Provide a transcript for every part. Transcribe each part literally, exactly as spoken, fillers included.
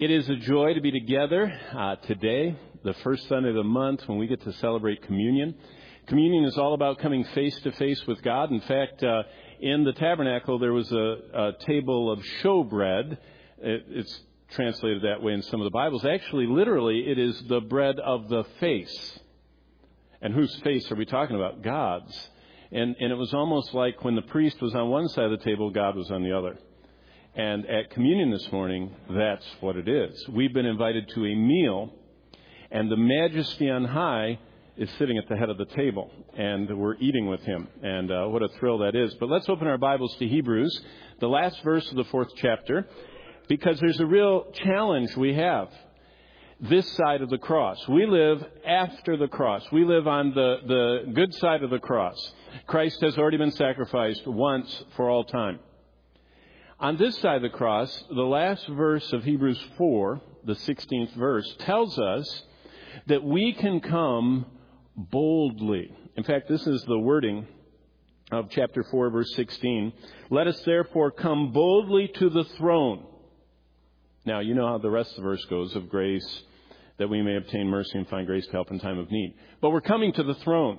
It is a joy to be together uh, today, the first Sunday of the month, when we get to celebrate communion. Communion is all about coming face to face with God. In fact, uh, in the tabernacle, there was a, a table of showbread. It, it's translated that way in some of the Bibles. Actually, literally, it is the bread of the face. And whose face are we talking about? God's. And, and it was almost like when the priest was on one side of the table, God was on the other. And at communion this morning, that's what it is. We've been invited to a meal, and the Majesty on high is sitting at the head of the table, and we're eating with him. And uh, what a thrill that is. But let's open our Bibles to Hebrews, the last verse of the fourth chapter, because there's a real challenge we have. This side of the cross. We live after the cross. We live on the, the good side of the cross. Christ has already been sacrificed once for all time. On this side of the cross, the last verse of Hebrews four, the sixteenth verse, tells us that we can come boldly. In fact, this is the wording of chapter four, verse sixteen. Let us therefore come boldly to the throne. Now, you know how the rest of the verse goes, of grace, that we may obtain mercy and find grace to help in time of need. But we're coming to the throne.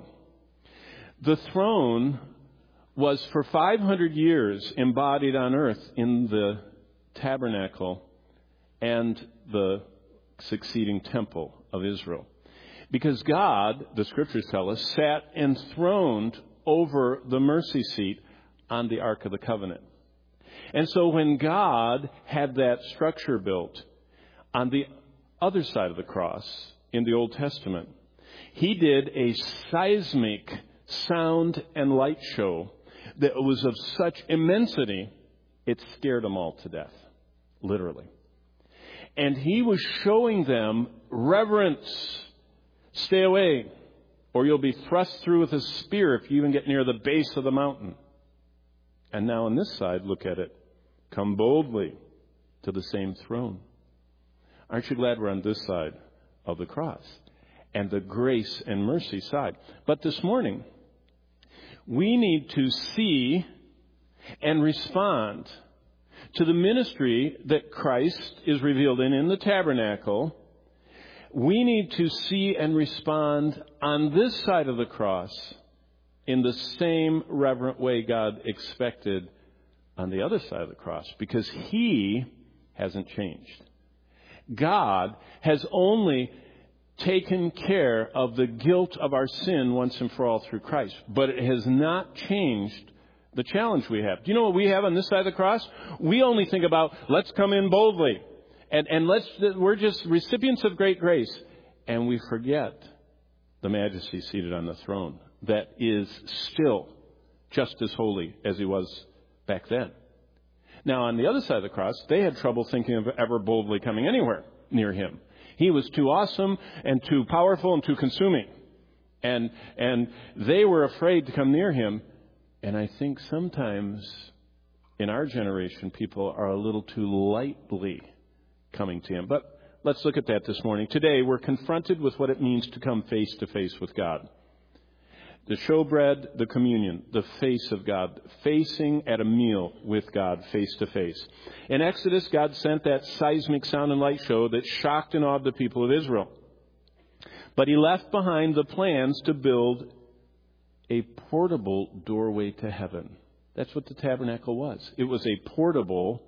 The throne was for five hundred years embodied on earth in the tabernacle and the succeeding temple of Israel. Because God, the scriptures tell us, sat enthroned over the mercy seat on the Ark of the Covenant. And so when God had that structure built on the other side of the cross in the Old Testament, he did a seismic sound and light show that was of such immensity, it scared them all to death, literally. And he was showing them reverence. Stay away, or you'll be thrust through with a spear if you even get near the base of the mountain. And now on this side, look at it. Come boldly to the same throne. Aren't you glad we're on this side of the cross and the grace and mercy side? But this morning, we need to see and respond to the ministry that Christ is revealed in in the tabernacle. We need to see and respond on this side of the cross in the same reverent way God expected on the other side of the cross, because he hasn't changed. God has only taken care of the guilt of our sin once and for all through Christ. But it has not changed the challenge we have. Do you know what we have on this side of the cross? We only think about, let's come in boldly. And, and let's, we're just recipients of great grace. And we forget the Majesty seated on the throne that is still just as holy as he was back then. Now, on the other side of the cross, they had trouble thinking of ever boldly coming anywhere near him. He was too awesome and too powerful and too consuming. And and they were afraid to come near him. And I think sometimes in our generation, people are a little too lightly coming to him. But let's look at that this morning. Today, we're confronted with what it means to come face to face with God. The showbread, the communion, the face of God, facing at a meal with God face to face. In Exodus, God sent that seismic sound and light show that shocked and awed the people of Israel. But he left behind the plans to build a portable doorway to heaven. That's what the tabernacle was. It was a portable,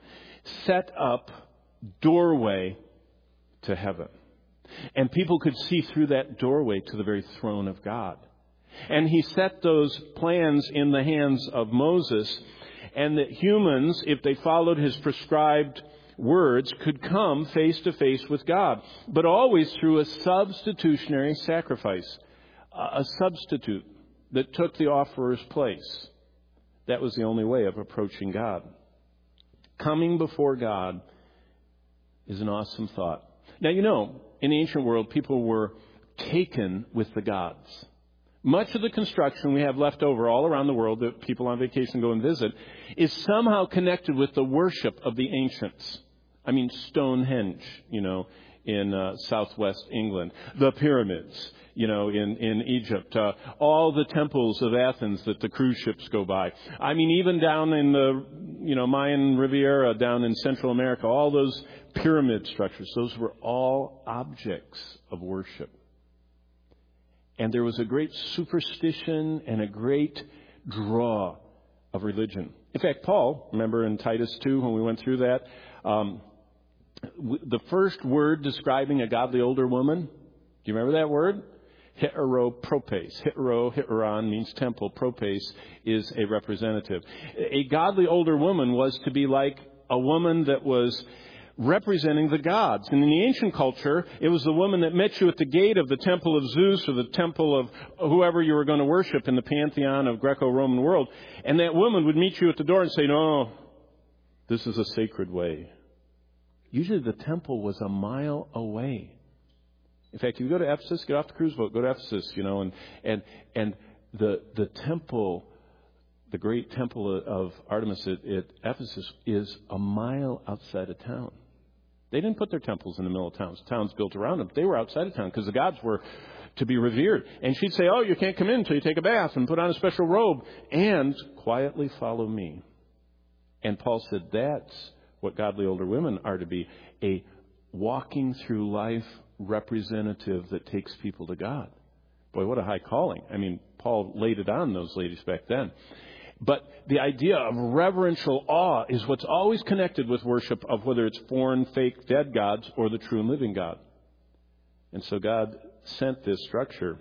set up doorway to heaven. And people could see through that doorway to the very throne of God. And he set those plans in the hands of Moses, and that humans, if they followed his prescribed words, could come face to face with God, but always through a substitutionary sacrifice, a substitute that took the offerer's place. That was the only way of approaching God. Coming before God is an awesome thought. Now, you know, in the ancient world, people were taken with the gods. Much of the construction we have left over all around the world that people on vacation go and visit is somehow connected with the worship of the ancients. I mean, Stonehenge, you know, in uh, southwest England, the pyramids, you know, in, in Egypt, uh, all the temples of Athens that the cruise ships go by. I mean, even down in the, you know, Mayan Riviera, down in Central America, all those pyramid structures, those were all objects of worship. And there was a great superstition and a great draw of religion. In fact, Paul, remember in Titus two when we went through that, um, w- the first word describing a godly older woman, do you remember that word? Heteropropes. Hetero, heteron means temple. Propes is a representative. A godly older woman was to be like a woman that was representing the gods. And in the ancient culture, it was the woman that met you at the gate of the temple of Zeus or the temple of whoever you were going to worship in the pantheon of Greco-Roman world. And that woman would meet you at the door and say, no, this is a sacred way. Usually the temple was a mile away. In fact, if you go to Ephesus, get off the cruise boat, go to Ephesus, you know, and, and, and the, the temple, the great temple of Artemis at, at Ephesus is a mile outside of town. They didn't put their temples in the middle of towns. Towns built around them. They were outside of town because the gods were to be revered. And she'd say, oh, you can't come in until you take a bath and put on a special robe and quietly follow me. And Paul said that's what godly older women are to be, a walking through life representative that takes people to God. Boy, what a high calling. I mean, Paul laid it on those ladies back then. But the idea of reverential awe is what's always connected with worship of whether it's foreign, fake, dead gods or the true and living God. And so God sent this structure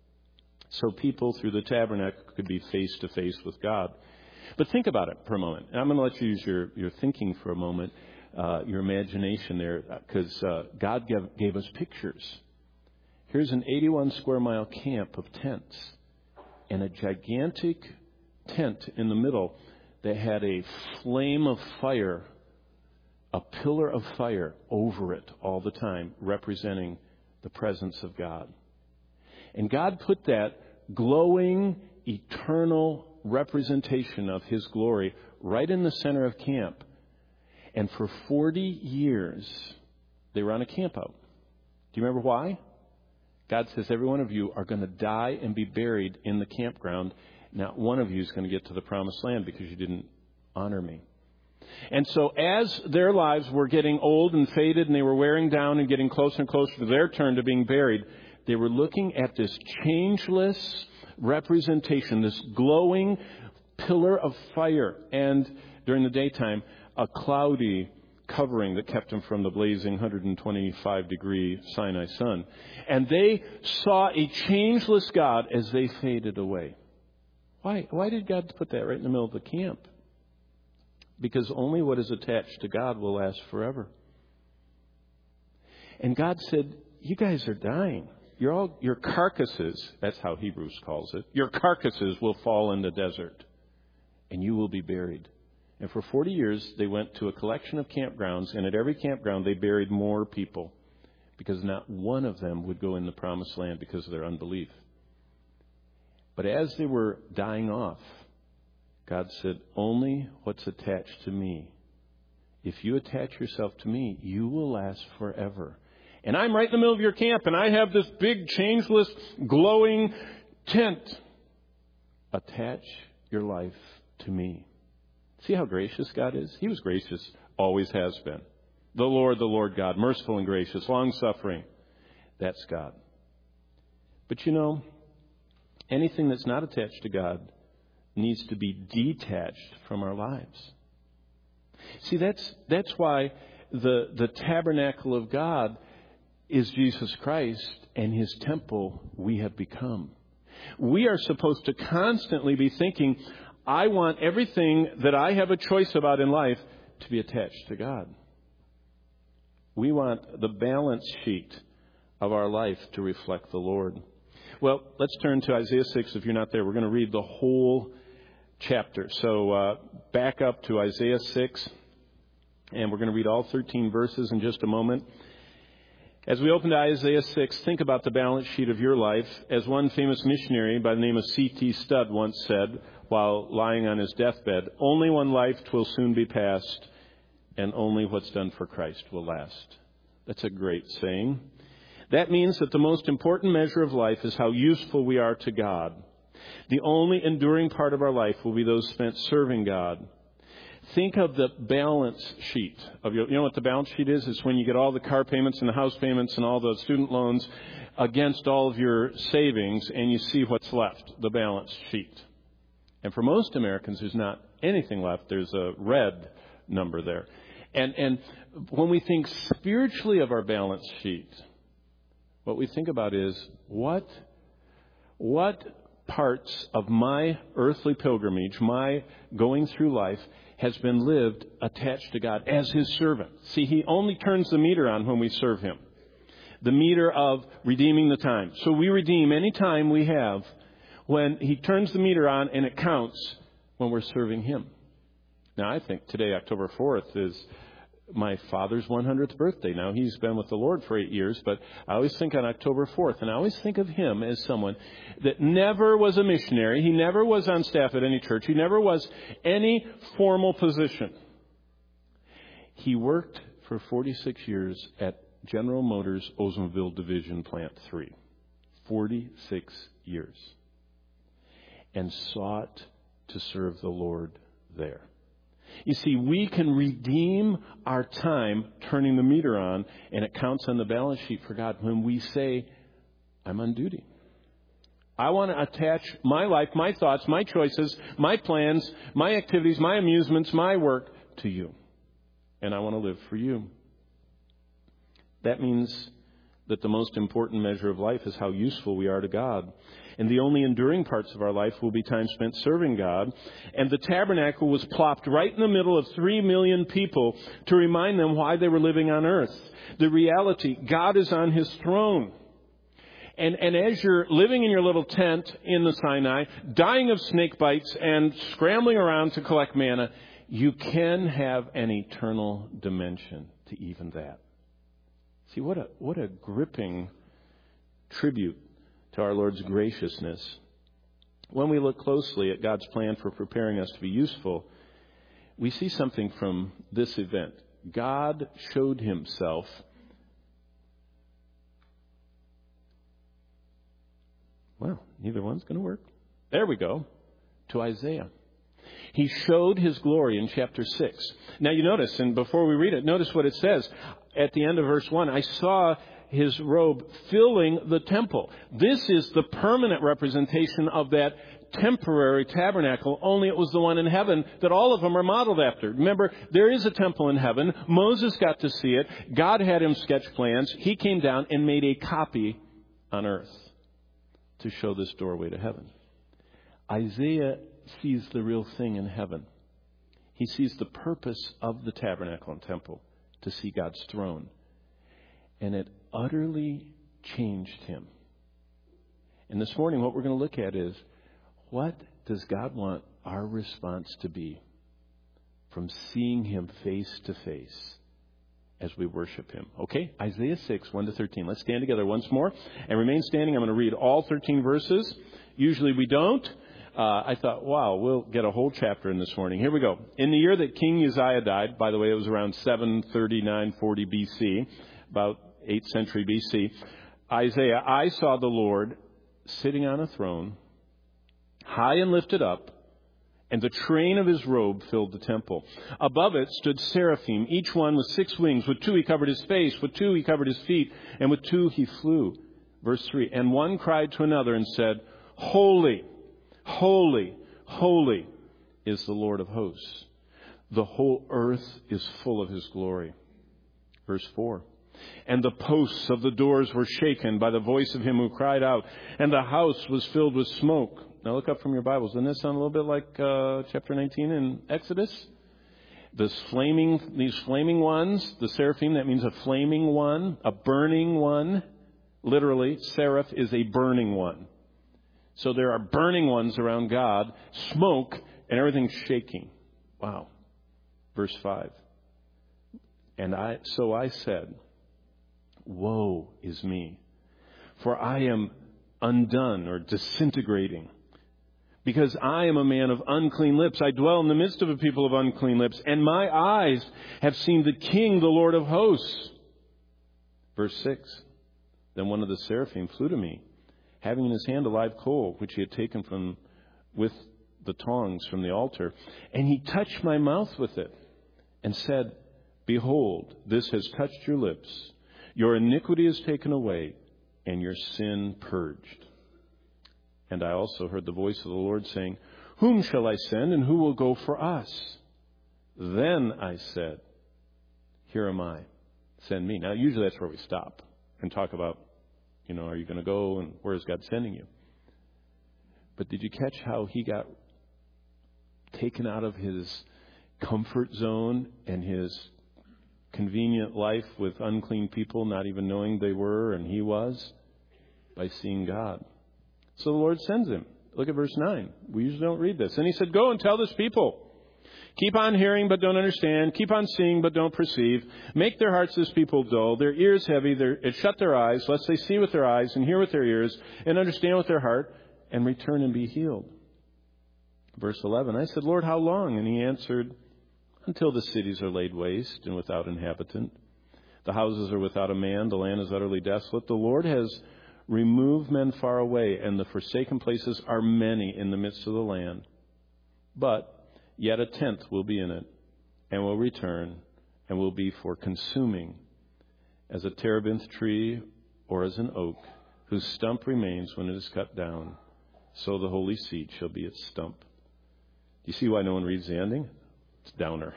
so people through the tabernacle could be face to face with God. But think about it for a moment. And I'm going to let you use your, your thinking for a moment, uh, your imagination there, because uh, God gave, gave us pictures. Here's an eighty-one square mile camp of tents and a gigantic tent in the middle that had a flame of fire, a pillar of fire over it all the time, representing the presence of God. And God put that glowing, eternal representation of His glory right in the center of camp. And for forty years, they were on a camp out. Do you remember why? God says every one of you are going to die and be buried in the campground. Not one of you is going to get to the promised land because you didn't honor me. And so as their lives were getting old and faded and they were wearing down and getting closer and closer to their turn to being buried, they were looking at this changeless representation, this glowing pillar of fire, and during the daytime, a cloudy covering that kept them from the blazing one hundred twenty-five degree Sinai sun. And they saw a changeless God as they faded away. Why? Why did God put that right in the middle of the camp? Because only what is attached to God will last forever. And God said, you guys are dying. You're all, your carcasses, that's how Hebrews calls it, your carcasses will fall in the desert and you will be buried. And for forty years, they went to a collection of campgrounds, and at every campground, they buried more people because not one of them would go in the promised land because of their unbelief. But as they were dying off, God said, only what's attached to me. If you attach yourself to me, you will last forever. And I'm right in the middle of your camp, and I have this big, changeless, glowing tent. Attach your life to me. See how gracious God is? He was gracious, always has been. The Lord, the Lord God, merciful and gracious, long-suffering. That's God. But you know, anything that's not attached to God needs to be detached from our lives. See, that's that's why the, the tabernacle of God is Jesus Christ, and His temple we have become. We are supposed to constantly be thinking, I want everything that I have a choice about in life to be attached to God. We want the balance sheet of our life to reflect the Lord. Well, let's turn to Isaiah six. If you're not there, we're going to read the whole chapter. So uh, back up to Isaiah six, and we're going to read all thirteen verses in just a moment. As we open to Isaiah six, think about the balance sheet of your life. As one famous missionary by the name of C T Studd once said while lying on his deathbed, only one life will soon be past, and only what's done for Christ will last. That's a great saying. That means that the most important measure of life is how useful we are to God. The only enduring part of our life will be those spent serving God. Think of the balance sheet of your, you know what the balance sheet is? It's when you get all the car payments and the house payments and all the student loans against all of your savings, and you see what's left, the balance sheet. And for most Americans, there's not anything left. There's a red number there. And, and when we think spiritually of our balance sheet, what we think about is what, what parts of my earthly pilgrimage, my going through life, has been lived attached to God as His servant. See, He only turns the meter on when we serve Him. The meter of redeeming the time. So we redeem any time we have when He turns the meter on, and it counts when we're serving Him. Now, I think today, October fourth, is my father's one hundredth birthday. Now, he's been with the Lord for eight years, but I always think on October fourth, and I always think of him as someone that never was a missionary. He never was on staff at any church. He never was any formal position. He worked for forty-six years at General Motors Oldsmobile Division Plant three. forty-six years. And sought to serve the Lord there. You see, we can redeem our time turning the meter on, and it counts on the balance sheet for God when we say, I'm on duty. I want to attach my life, my thoughts, my choices, my plans, my activities, my amusements, my work to you. And I want to live for you. That means that the most important measure of life is how useful we are to God. And the only enduring parts of our life will be time spent serving God. And the tabernacle was plopped right in the middle of three million people to remind them why they were living on earth. The reality, God is on His throne. And, and as you're living in your little tent in the Sinai, dying of snake bites and scrambling around to collect manna, you can have an eternal dimension to even that. See, what a, what a gripping tribute to our Lord's graciousness. When we look closely at God's plan for preparing us to be useful, we see something from this event. God showed Himself well, neither one's going to work. There we go. To Isaiah. He showed His glory in chapter six. Now you notice, and before we read it, notice what it says at the end of verse one. I saw His robe filling the temple. This is the permanent representation of that temporary tabernacle, only it was the one in heaven that all of them are modeled after. Remember, there is a temple in heaven. Moses got to see it. God had him sketch plans. He came down and made a copy on earth to show this doorway to heaven. Isaiah sees the real thing in heaven. He sees the purpose of the tabernacle and temple to see God's throne. And it utterly changed him. And this morning what we're going to look at is, what does God want our response to be from seeing Him face to face as we worship Him? Okay, Isaiah six, one to thirteen. Let's stand together once more and remain standing. I'm going to read all thirteen verses. Usually we don't. Uh, I thought, wow, we'll get a whole chapter in this morning. Here we go. In the year that King Uzziah died, by the way, it was around seven thirty-nine forty B C, about eighth century B C, Isaiah, I saw the Lord sitting on a throne, high and lifted up, and the train of His robe filled the temple. Above it stood seraphim, each one with six wings. With two He covered His face, with two He covered His feet, and with two He flew. Verse three, and one cried to another and said, Holy, holy, holy is the Lord of hosts. The whole earth is full of His glory. Verse four, and the posts of the doors were shaken by the voice of Him who cried out, and the house was filled with smoke. Now look up from your Bibles. Doesn't this sound a little bit like uh, chapter nineteen in Exodus? This flaming, these flaming ones, the seraphim, that means a flaming one, a burning one. Literally, seraph is a burning one. So there are burning ones around God, smoke, and everything's shaking. Wow. Verse five. And I, so I said, woe is me, for I am undone or disintegrating, because I am a man of unclean lips. I dwell in the midst of a people of unclean lips, and my eyes have seen the King, the Lord of hosts. Verse six, then one of the seraphim flew to me, having in his hand a live coal, which he had taken from with the tongs from the altar. And he touched my mouth with it and said, behold, this has touched your lips. Your iniquity is taken away and your sin purged. And I also heard the voice of the Lord saying, whom shall I send and who will go for us? Then I said, here am I, send me. Now, usually that's where we stop and talk about, you know, are you going to go and where is God sending you? But did you catch how he got taken out of his comfort zone and his convenient life with unclean people, not even knowing they were and he was, by seeing God? So the Lord sends him. Look at verse nine. We usually don't read this. And he said, go and tell this people. Keep on hearing, but don't understand. Keep on seeing, but don't perceive. Make their hearts, this people, dull, their ears heavy, their, shut their eyes, lest they see with their eyes and hear with their ears and understand with their heart and return and be healed. Verse eleven, I said, Lord, how long? And he answered, until the cities are laid waste and without inhabitant. The houses are without a man. The land is utterly desolate. The Lord has removed men far away, and the forsaken places are many in the midst of the land. But yet a tenth will be in it, and will return, and will be for consuming, as a terebinth tree or as an oak, whose stump remains when it is cut down. So the holy seed shall be its stump. Do you see why no one reads the ending? It's downer.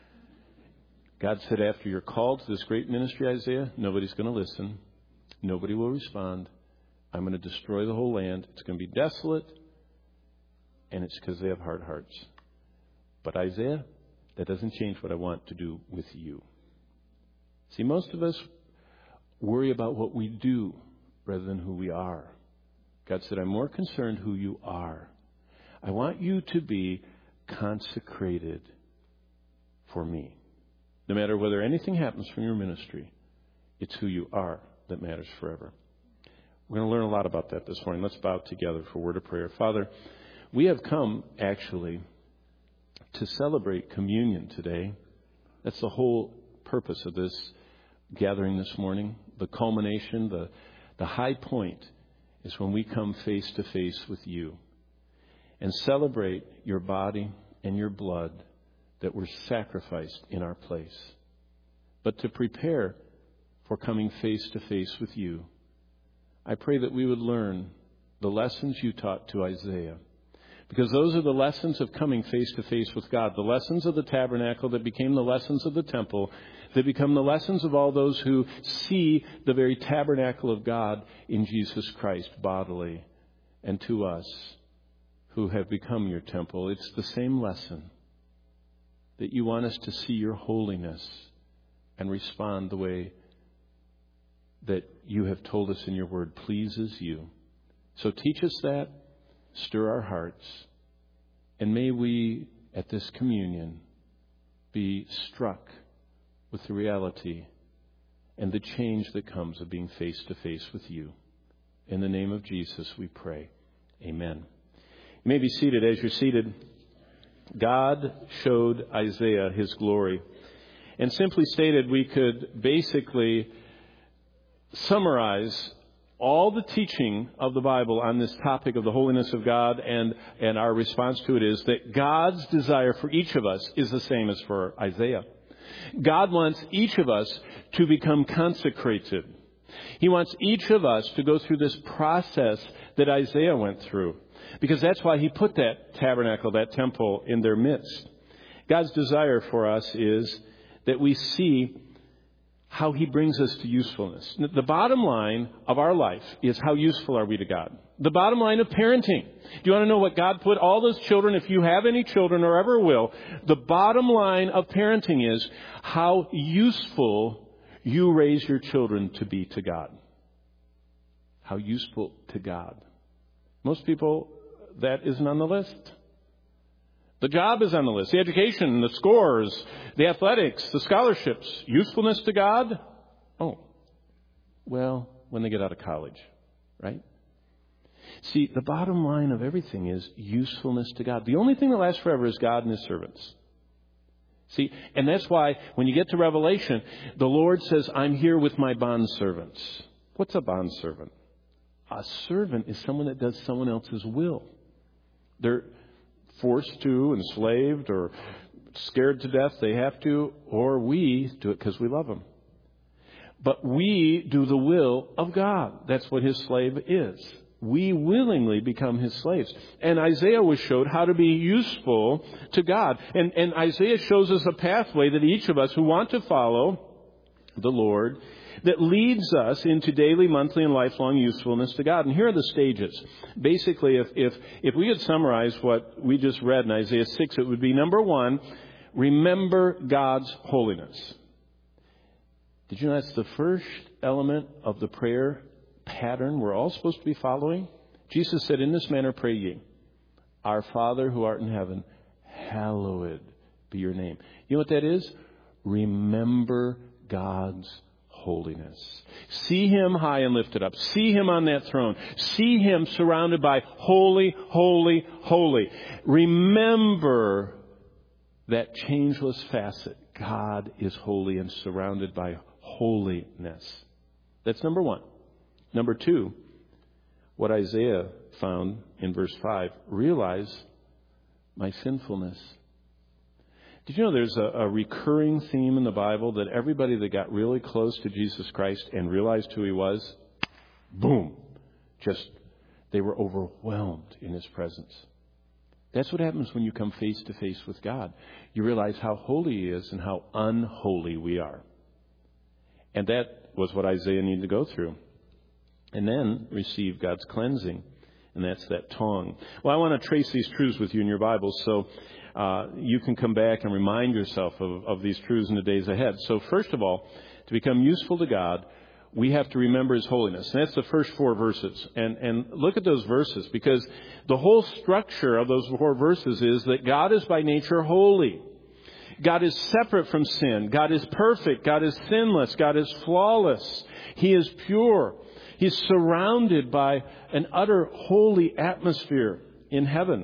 God said, after you're called to this great ministry, Isaiah, nobody's going to listen. Nobody will respond. I'm going to destroy the whole land. It's going to be desolate. And it's because they have hard hearts. But Isaiah, that doesn't change what I want to do with you. See, most of us worry about what we do rather than who we are. God said, I'm more concerned who you are. I want you to be consecrated for me. No matter whether anything happens from your ministry, it's who you are that matters forever. We're going to learn a lot about that this morning. Let's bow together for a word of prayer. Father, we have come actually to celebrate communion today. That's the whole purpose of this gathering this morning. The culmination, the, the high point is when we come face to face with you and celebrate your body and your blood that were sacrificed in our place. But to prepare for coming face to face with you, I pray that we would learn the lessons you taught to Isaiah. Because those are the lessons of coming face to face with God. The lessons of the tabernacle that became the lessons of the temple, that become the lessons of all those who see the very tabernacle of God in Jesus Christ bodily. And to us who have become your temple, it's the same lesson. That you want us to see your holiness and respond the way that you have told us in your word pleases you. So teach us that. Stir our hearts. And may we, at this communion, be struck with the reality and the change that comes of being face to face with you. In the name of Jesus, we pray. Amen. You may be seated. As you're seated, God showed Isaiah his glory. And simply stated, we could basically summarize all the teaching of the Bible on this topic of the holiness of God, and, and our response to it is that God's desire for each of us is the same as for Isaiah. God wants each of us to become consecrated. He wants each of us to go through this process that Isaiah went through, because that's why he put that tabernacle, that temple in their midst. God's desire for us is that we see how he brings us to usefulness. The bottom line of our life is how useful are we to God. The bottom line of parenting. Do you want to know what God put all those children, if you have any children or ever will, the bottom line of parenting is how useful you raise your children to be to God. How useful to God. Most people, that isn't on the list. The job is on the list. The education, the scores, the athletics, the scholarships. Usefulness to God? Oh, well, when they get out of college, right? See, the bottom line of everything is usefulness to God. The only thing that lasts forever is God and his servants. See, and that's why when you get to Revelation, the Lord says, I'm here with my bondservants. What's a bondservant? A servant is someone that does someone else's will. They're forced to, enslaved, or scared to death. They have to, or we do it because we love them. But we do the will of God. That's what His slave is. We willingly become His slaves. And Isaiah was showed how to be useful to God. And, and Isaiah shows us a pathway that each of us who want to follow the Lord, that leads us into daily, monthly, and lifelong usefulness to God. And here are the stages. Basically, if, if, if we could summarize what we just read in Isaiah six, it would be, number one, remember God's holiness. Did you know that's the first element of the prayer pattern we're all supposed to be following? Jesus said, in this manner pray ye, our Father who art in heaven, hallowed be your name. You know what that is? Remember God's holiness. See Him high and lifted up. See Him on that throne. See Him surrounded by holy, holy, holy. Remember that changeless facet. God is holy and surrounded by holiness. That's number one. Number two, what Isaiah found in verse five, realize my sinfulness. Did you know there's a, a recurring theme in the Bible that everybody that got really close to Jesus Christ and realized who He was, boom, just they were overwhelmed in His presence. That's what happens when you come face to face with God. You realize how holy He is and how unholy we are. And that was what Isaiah needed to go through. And then receive God's cleansing. And that's that tongue. Well, I want to trace these truths with you in your Bible so uh, you can come back and remind yourself of, of these truths in the days ahead. So first of all, to become useful to God, we have to remember His holiness. And that's the first four verses. And, and look at those verses, because the whole structure of those four verses is that God is by nature holy. God is separate from sin. God is perfect. God is sinless. God is flawless. He is pure. He's surrounded by an utter holy atmosphere in heaven.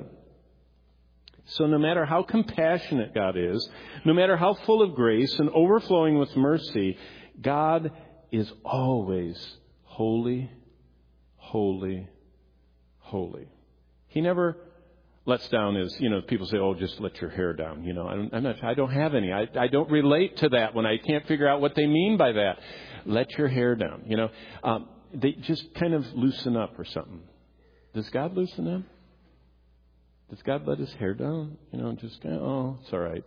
So no matter how compassionate God is, no matter how full of grace and overflowing with mercy, God is always holy, holy, holy. He never lets down his, you know, people say, oh, just let your hair down. You know, I don't, I'm not, I don't have any. I, I don't relate to that when I can't figure out what they mean by that. Let your hair down. You know, um, they just kind of loosen up or something. Does God loosen up? Does God let His hair down? You know, just, oh, it's all right.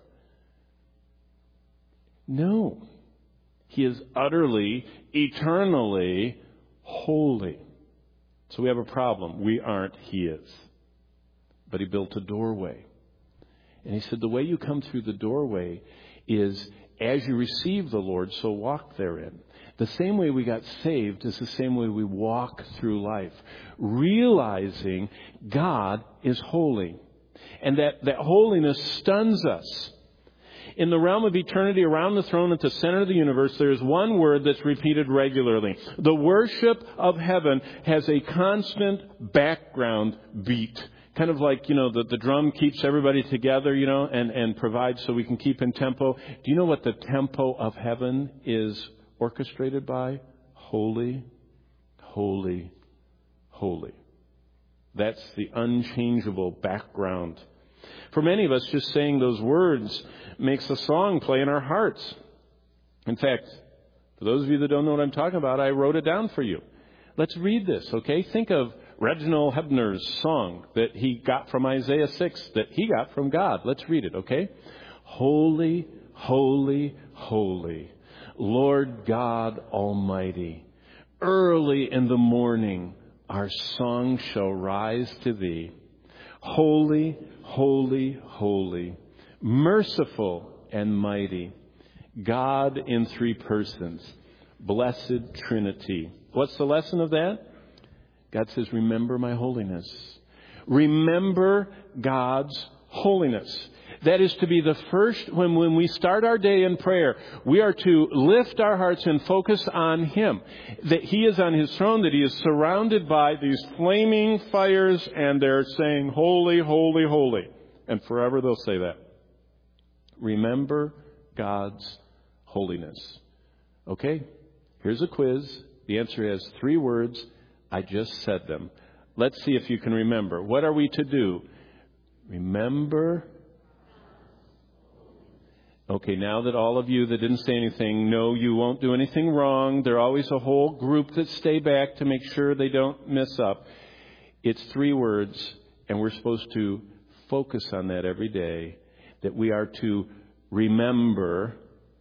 No. He is utterly, eternally holy. So we have a problem. We aren't. He is. But He built a doorway. And He said the way you come through the doorway is as you receive the Lord, so walk therein. The same way we got saved is the same way we walk through life. Realizing God is holy. And that, that holiness stuns us. In the realm of eternity, around the throne at the center of the universe, there is one word that's repeated regularly. The worship of heaven has a constant background beat. Kind of like, you know, the, the drum keeps everybody together, you know, and, and provides so we can keep in tempo. Do you know what the tempo of heaven is orchestrated by? Holy, holy, holy. That's the unchangeable background. For many of us, just saying those words makes a song play in our hearts. In fact, for those of you that don't know what I'm talking about, I wrote it down for you. Let's read this, okay? Think of Reginald Hebner's song that he got from Isaiah six, that he got from God. Let's read it, okay? Holy, holy, holy, Lord God Almighty, early in the morning our song shall rise to Thee. Holy, holy, holy, merciful and mighty, God in three persons, blessed Trinity. What's the lesson of that? God says, remember my holiness. Remember God's holiness. That is to be the first, when, when we start our day in prayer, we are to lift our hearts and focus on Him. That He is on His throne, that He is surrounded by these flaming fires, and they're saying, holy, holy, holy. And forever they'll say that. remember God's holiness. Okay? Here's a quiz. The answer has three words. I just said them. Let's see if you can remember. What are we to do? Remember. Okay, now that all of you that didn't say anything know you won't do anything wrong, there's always a whole group that stay back to make sure they don't mess up. It's three words, and we're supposed to focus on that every day, that we are to remember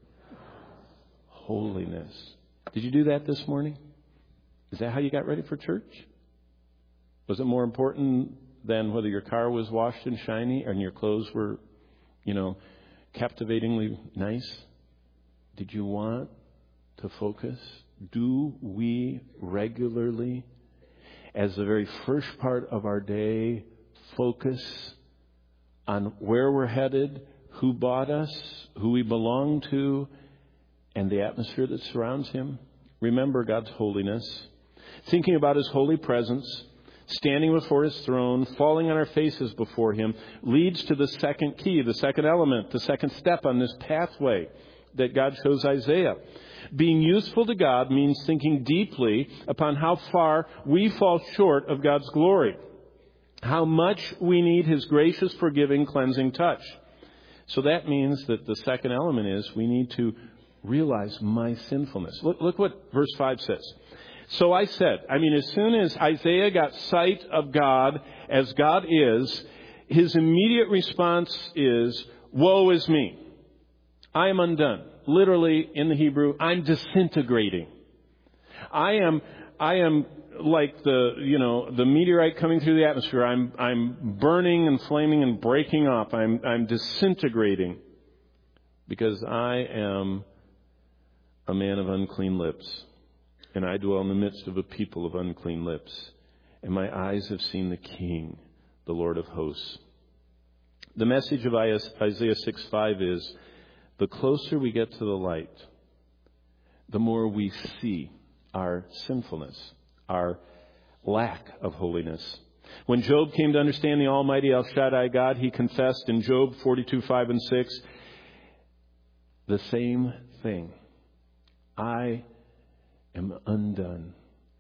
holiness. Did you do that this morning? Is that how you got ready for church? Was it more important than whether your car was washed and shiny and your clothes were, you know, captivatingly nice? Did you want to focus? Do we regularly, as the very first part of our day, focus on where we're headed, who bought us, who we belong to, and the atmosphere that surrounds Him? Remember God's holiness. Thinking about His holy presence, standing before His throne, falling on our faces before Him, leads to the second key, the second element, the second step on this pathway that God shows Isaiah. Being useful to God means thinking deeply upon how far we fall short of God's glory, how much we need His gracious, forgiving, cleansing touch. So that means that the second element is we need to realize my sinfulness. Look, look what verse five says. So I said, I mean, as soon as Isaiah got sight of God as God is, his immediate response is, woe is me. I am undone. Literally, in the Hebrew, I'm disintegrating. I am, I am like the, you know, the meteorite coming through the atmosphere. I'm, I'm burning and flaming and breaking up. I'm, I'm disintegrating because I am a man of unclean lips, and I dwell in the midst of a people of unclean lips, and my eyes have seen the King, the Lord of hosts. The message of Isaiah six five is, the closer we get to the light, the more we see our sinfulness, our lack of holiness. When Job came to understand the Almighty El Shaddai God, he confessed in Job forty-two five and six, the same thing. I am undone.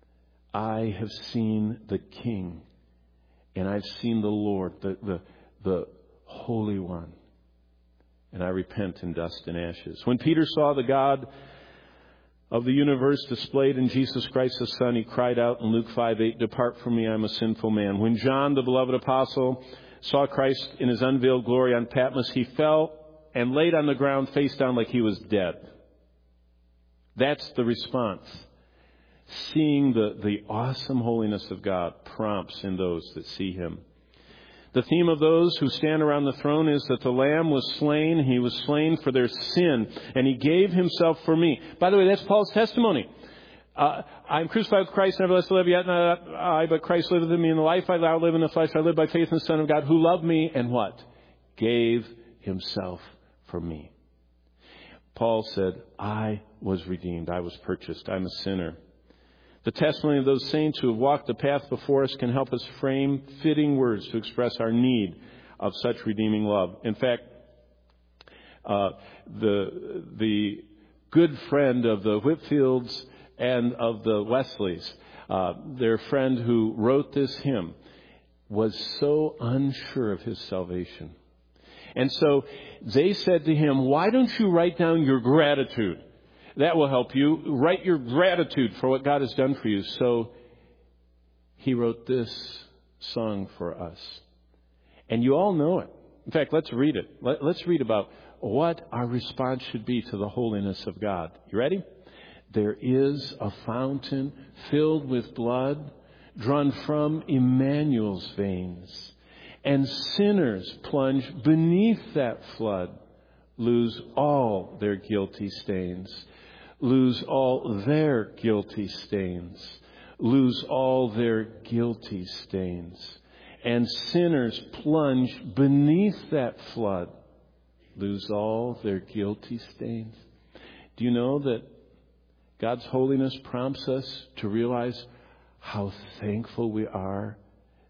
I have seen the King, and I've seen the Lord, the, the, the Holy One, and I repent in dust and ashes. When Peter saw the God of the universe displayed in Jesus Christ the Son, he cried out in Luke five eight, depart from me, I'm a sinful man. When John, the beloved apostle, saw Christ in His unveiled glory on Patmos, he fell and laid on the ground face down like he was dead. That's the response. Seeing the, the awesome holiness of God prompts in those that see Him. The theme of those who stand around the throne is that the Lamb was slain. He was slain for their sin, and He gave Himself for me. By the way, that's Paul's testimony. Uh, I'm crucified with Christ, nevertheless I live, yet not I, but Christ liveth in me. In the life I now live in the flesh, I live by faith in the Son of God, who loved me, and what? Gave Himself for me. Paul said, I was redeemed. I was purchased. I'm a sinner. The testimony of those saints who have walked the path before us can help us frame fitting words to express our need of such redeeming love. In fact, uh, the the good friend of the Whitfields and of the Wesleys, uh, their friend who wrote this hymn, was so unsure of his salvation. And so they said to him, why don't you write down your gratitude? That will help you. Write your gratitude for what God has done for you. So he wrote this song for us. And you all know it. In fact, let's read it. Let, let's read about what our response should be to the holiness of God. You ready? There is a fountain filled with blood drawn from Emmanuel's veins. And sinners plunge beneath that flood, lose all their guilty stains. Lose all their guilty stains. Lose all their guilty stains. And sinners plunge beneath that flood, lose all their guilty stains. Do you know that God's holiness prompts us to realize how thankful we are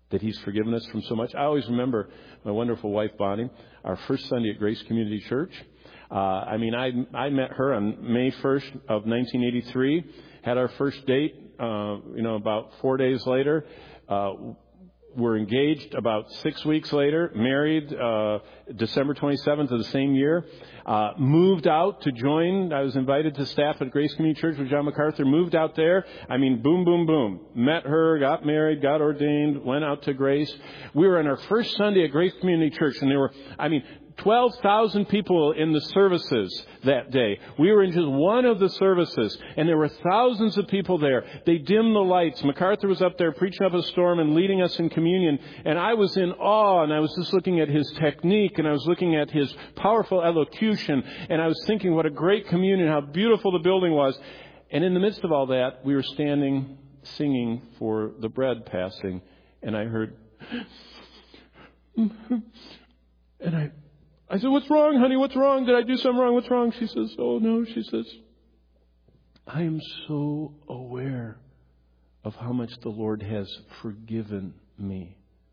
that He's forgiven us from so much. I always remember my wonderful wife, Bonnie, our first Sunday at Grace Community Church. Uh, I mean, I I met her on May first of nineteen eighty-three, had our first date, uh, you know, about four days later. Uh, we're engaged about six weeks later, married uh, December twenty-seventh of the same year, uh, moved out to join. I was invited to staff at Grace Community Church with John MacArthur, moved out there. I mean, boom, boom, boom. Met her, got married, got ordained, went out to Grace. We were on our first Sunday at Grace Community Church, and there were, I mean, twelve thousand people in the services that day. We were in just one of the services, and there were thousands of people there. They dimmed the lights. MacArthur was up there preaching up a storm and leading us in communion, and I was in awe, and I was just looking at his technique, and I was looking at his powerful elocution, and I was thinking what a great communion, how beautiful the building was. And in the midst of all that, we were standing singing for the bread passing, and I heard, and I I said, "What's wrong, honey? What's wrong? Did I do something wrong? What's wrong?" She says, "Oh, no." She says, "I am so aware of how much the Lord has forgiven me."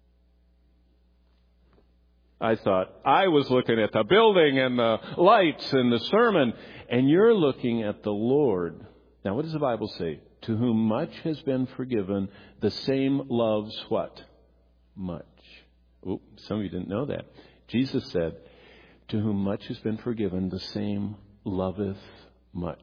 I thought, I was looking at the building and the lights and the sermon, and you're looking at the Lord. Now, what does the Bible say? To whom much has been forgiven, the same loves what? Much. Ooh, some of you didn't know that. Jesus said, to whom much has been forgiven, the same loveth much.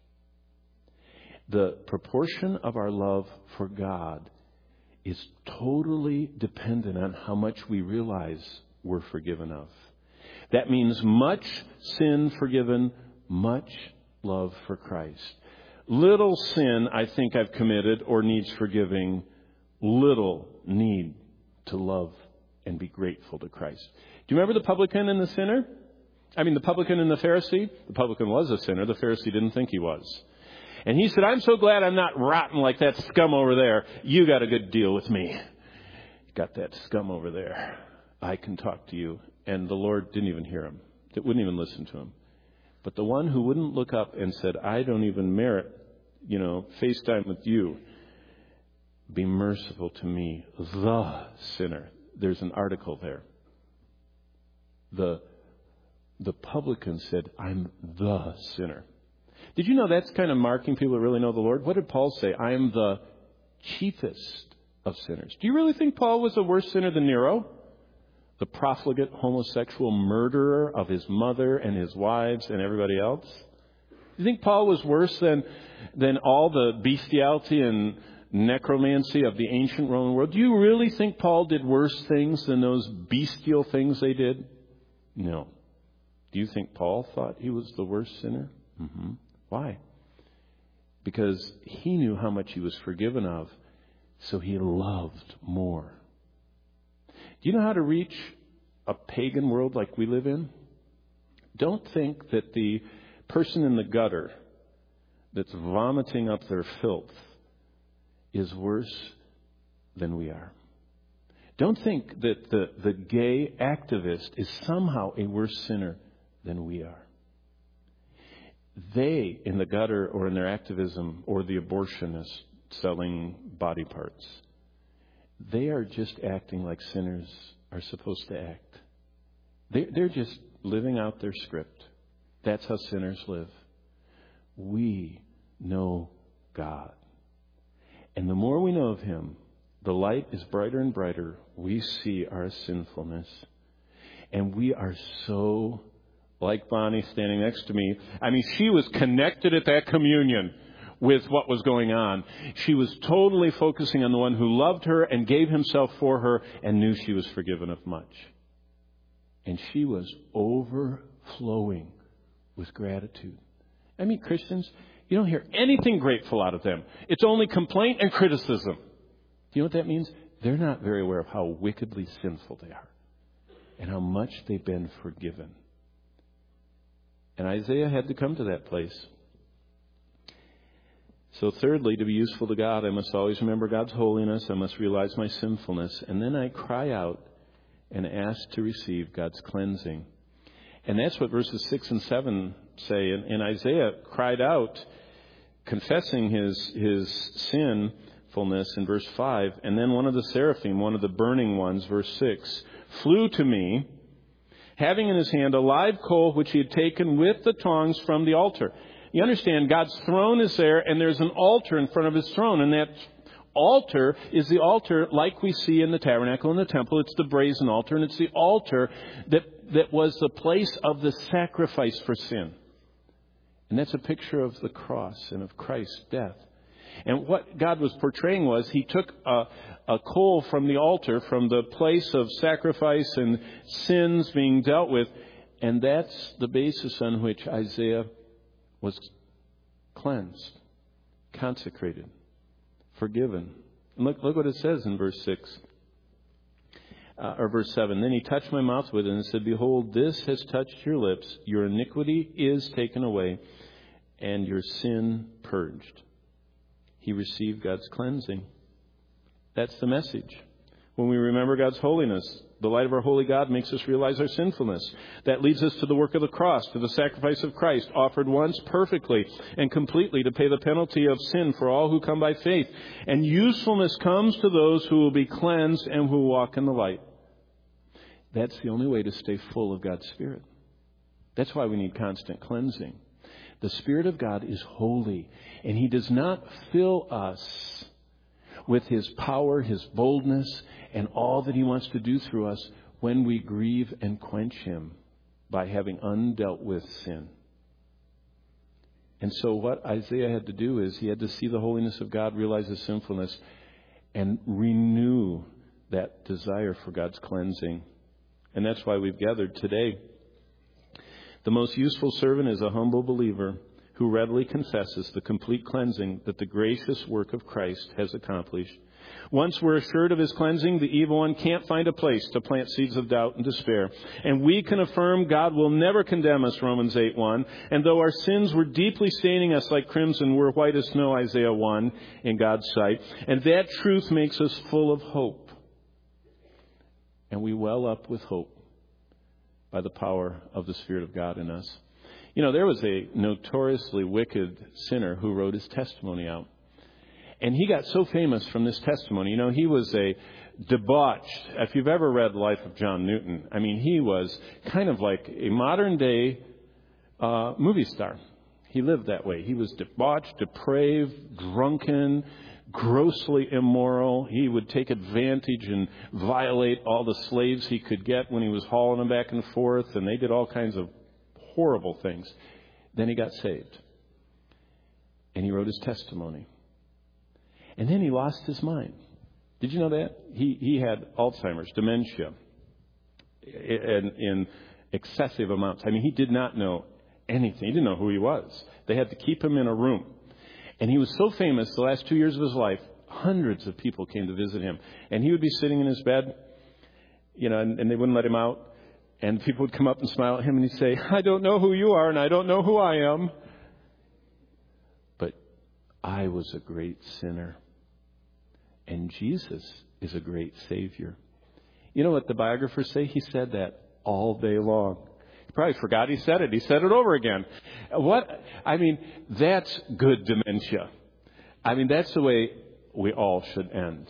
The proportion of our love for God is totally dependent on how much we realize we're forgiven of. That means much sin forgiven, much love for Christ. Little sin I think I've committed or needs forgiving, little need to love and be grateful to Christ. Do you remember the publican and the sinner? I mean, the publican and the Pharisee? The publican was a sinner. The Pharisee didn't think he was. And he said, "I'm so glad I'm not rotten like that scum over there. You got a good deal with me. Got that scum over there. I can talk to you." And the Lord didn't even hear him. It wouldn't even listen to him. But the one who wouldn't look up and said, "I don't even merit, you know, FaceTime with you. Be merciful to me, the sinner." There's an article there. The the publican said, "I'm the sinner." Did you know that's kind of marking people that really know the Lord? What did Paul say? "I am the chiefest of sinners." Do you really think Paul was a worse sinner than Nero? The profligate, homosexual murderer of his mother and his wives and everybody else? Do you think Paul was worse than, than all the bestiality and necromancy of the ancient Roman world? Do you really think Paul did worse things than those bestial things they did? No. Do you think Paul thought he was the worst sinner? Mm-hmm. Why? Because he knew how much he was forgiven of, so he loved more. Do you know how to reach a pagan world like we live in? Don't think that the person in the gutter that's vomiting up their filth is worse than we are. Don't think that the, the gay activist is somehow a worse sinner than we are. They, in the gutter or in their activism, or the abortionist selling body parts, they are just acting like sinners are supposed to act. They, they're just living out their script. That's how sinners live. We know God. And the more we know of Him, the light is brighter and brighter. We see our sinfulness. And we are so, like Bonnie standing next to me, I mean, she was connected at that communion with what was going on. She was totally focusing on the one who loved her and gave himself for her and knew she was forgiven of much. And she was overflowing with gratitude. I mean, Christians, you don't hear anything grateful out of them. It's only complaint and criticism. Do you know what that means? They're not very aware of how wickedly sinful they are and how much they've been forgiven. And Isaiah had to come to that place. So thirdly, to be useful to God, I must always remember God's holiness. I must realize my sinfulness. And then I cry out and ask to receive God's cleansing. And that's what verses six and seven say. And, and Isaiah cried out, confessing his, his sin thankfulness in verse five. And then one of the seraphim, one of the burning ones, verse six, flew to me, having in his hand a live coal which he had taken with the tongs from the altar. You understand, God's throne is there, and there's an altar in front of his throne. And that altar is the altar like we see in the tabernacle and the temple. It's the brazen altar, and it's the altar that, that was the place of the sacrifice for sin. And that's a picture of the cross and of Christ's death. And what God was portraying was he took a, a coal from the altar, from the place of sacrifice and sins being dealt with, and that's the basis on which Isaiah was cleansed, consecrated, forgiven. And look, look what it says in verse six, uh, or verse seven. Then he touched my mouth with it and said, behold, this has touched your lips. Your iniquity is taken away, and your sin purged. He received God's cleansing. That's the message. When we remember God's holiness, the light of our holy God makes us realize our sinfulness. That leads us to the work of the cross, to the sacrifice of Christ, offered once perfectly and completely to pay the penalty of sin for all who come by faith. And usefulness comes to those who will be cleansed and who walk in the light. That's the only way to stay full of God's Spirit. That's why we need constant cleansing. The Spirit of God is holy, and He does not fill us with His power, His boldness, and all that He wants to do through us when we grieve and quench Him by having undealt with sin. And so what Isaiah had to do is he had to see the holiness of God, realize His sinfulness, and renew that desire for God's cleansing. And that's why we've gathered today. The most useful servant is a humble believer who readily confesses the complete cleansing that the gracious work of Christ has accomplished. Once we're assured of His cleansing, the evil one can't find a place to plant seeds of doubt and despair. And we can affirm God will never condemn us, Romans eight one. And though our sins were deeply staining us like crimson, we're white as snow, Isaiah one, in God's sight. And that truth makes us full of hope. And we well up with hope by the power of the Spirit of God in us. You know, there was a notoriously wicked sinner who wrote his testimony out. And he got so famous from this testimony. You know, he was a debauched, if you've ever read the life of John Newton, I mean, he was kind of like a modern day uh, movie star. He lived that way. He was debauched, depraved, drunken, grossly immoral. He would take advantage and violate all the slaves he could get when he was hauling them back and forth, and they did all kinds of horrible things. Then he got saved, and he wrote his testimony. And then he lost his mind. Did you know that? He he had Alzheimer's, dementia, in, in excessive amounts. I mean, he did not know anything. He didn't know who he was. They had to keep him in a room. And he was so famous, the last two years of his life, hundreds of people came to visit him. And he would be sitting in his bed, you know, and, and they wouldn't let him out. And people would come up and smile at him, and he'd say, I don't know who you are, and I don't know who I am. But I was a great sinner. And Jesus is a great Savior. You know what the biographers say? He said that all day long. He probably forgot he said it. He said it over again. What? I mean, that's good dementia. I mean, that's the way we all should end.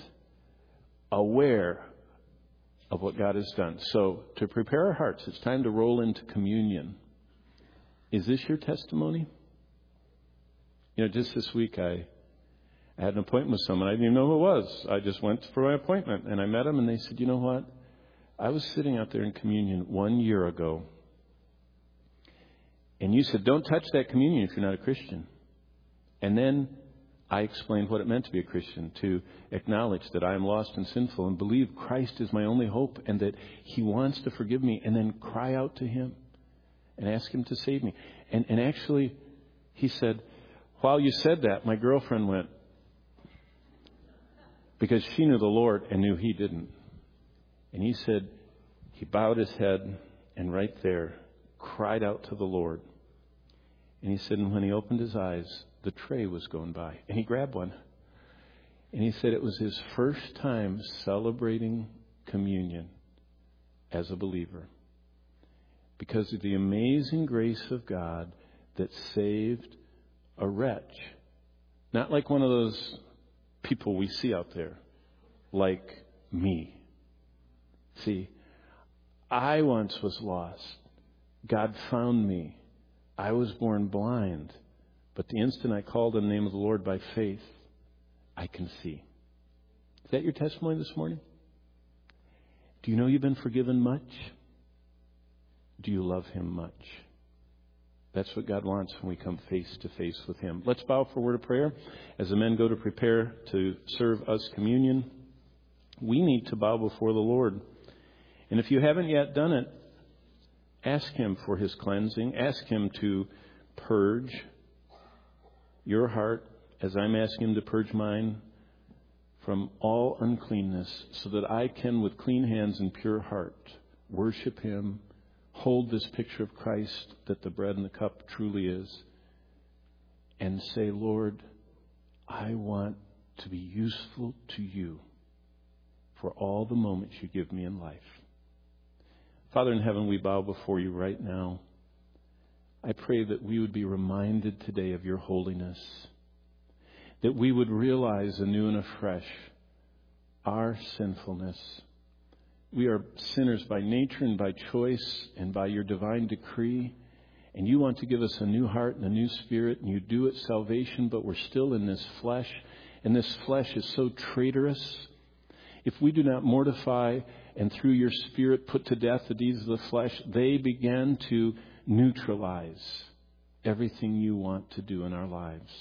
Aware of what God has done. So, to prepare our hearts, it's time to roll into communion. Is this your testimony? You know, just this week I, I had an appointment with someone. I didn't even know who it was. I just went for my appointment, and I met them, and they said, you know what? I was sitting out there in communion one year ago, and you said, don't touch that communion if you're not a Christian. And then I explained what it meant to be a Christian, to acknowledge that I am lost and sinful and believe Christ is my only hope and that He wants to forgive me, and then cry out to Him and ask Him to save me. And, and actually, he said, while you said that, my girlfriend went, because she knew the Lord and knew he didn't. And he said, he bowed his head and right there cried out to the Lord. And he said, and when he opened his eyes, the tray was going by. And he grabbed one. And he said it was his first time celebrating communion as a believer, because of the amazing grace of God that saved a wretch. Not like one of those people we see out there, like me. See, I once was lost. God found me. I was born blind. But the instant I called on the name of the Lord by faith, I can see. Is that your testimony this morning? Do you know you've been forgiven much? Do you love Him much? That's what God wants when we come face to face with Him. Let's bow for a word of prayer. As the men go to prepare to serve us communion, we need to bow before the Lord. And if you haven't yet done it, ask Him for His cleansing. Ask Him to purge your heart as I'm asking Him to purge mine from all uncleanness, so that I can, with clean hands and pure heart, worship Him, hold this picture of Christ that the bread and the cup truly is, and say, Lord, I want to be useful to You for all the moments You give me in life. Father in heaven, we bow before You right now. I pray that we would be reminded today of Your holiness, that we would realize anew and afresh our sinfulness. We are sinners by nature and by choice and by Your divine decree. And You want to give us a new heart and a new spirit. And You do it salvation, but we're still in this flesh. And this flesh is so traitorous. If we do not mortify and through Your Spirit put to death the deeds of the flesh, they begin to neutralize everything You want to do in our lives.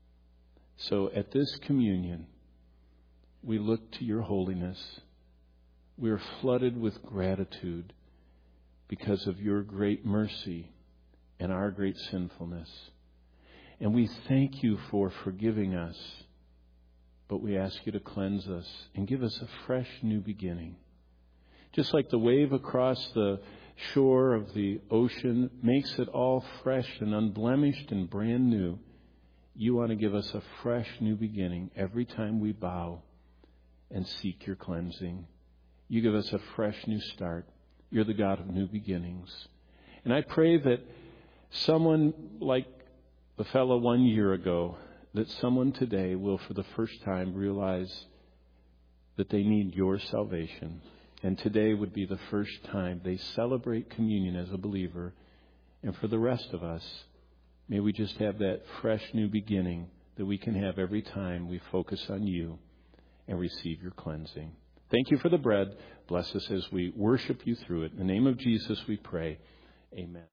So at this communion, we look to Your holiness. We are flooded with gratitude because of Your great mercy and our great sinfulness. And we thank You for forgiving us, but we ask You to cleanse us and give us a fresh new beginning. Just like the wave across the shore of the ocean makes it all fresh and unblemished and brand new, You want to give us a fresh new beginning every time we bow and seek Your cleansing. You give us a fresh new start. You're the God of new beginnings. And I pray that someone like the fellow one year ago, that someone today will for the first time realize that they need Your salvation. And today would be the first time they celebrate communion as a believer. And for the rest of us, may we just have that fresh new beginning that we can have every time we focus on You and receive Your cleansing. Thank You for the bread. Bless us as we worship You through it. In the name of Jesus we pray. Amen.